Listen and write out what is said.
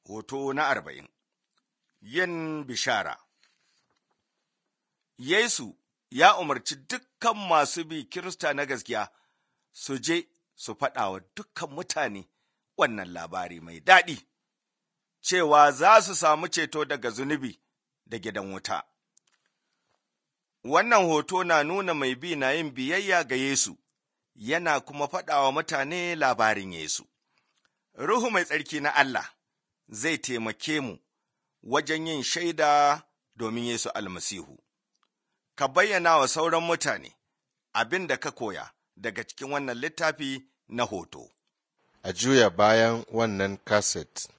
Hoto na 40. Yin bishara. Yesu ya umarci dukkan masu bi Kirista na gaskiya su je su faɗa wa dukkan mutane wannan labari mai daɗi, cewa za su samu ceto daga zunubi da gidan wuta. Wannan hoto na nuna mai bi na yin biyayya ga Yesu, yana kuma faɗa wa mutane labarin Yesu. Ruhu mai tsarki na Allah zai taimake mu wajen yin shaida domin Yesu almasihu. Ka bayyana wa sauran mutane abin da ka koya daga cikin wannan littafi na hoto. A juya bayan wannan kaset.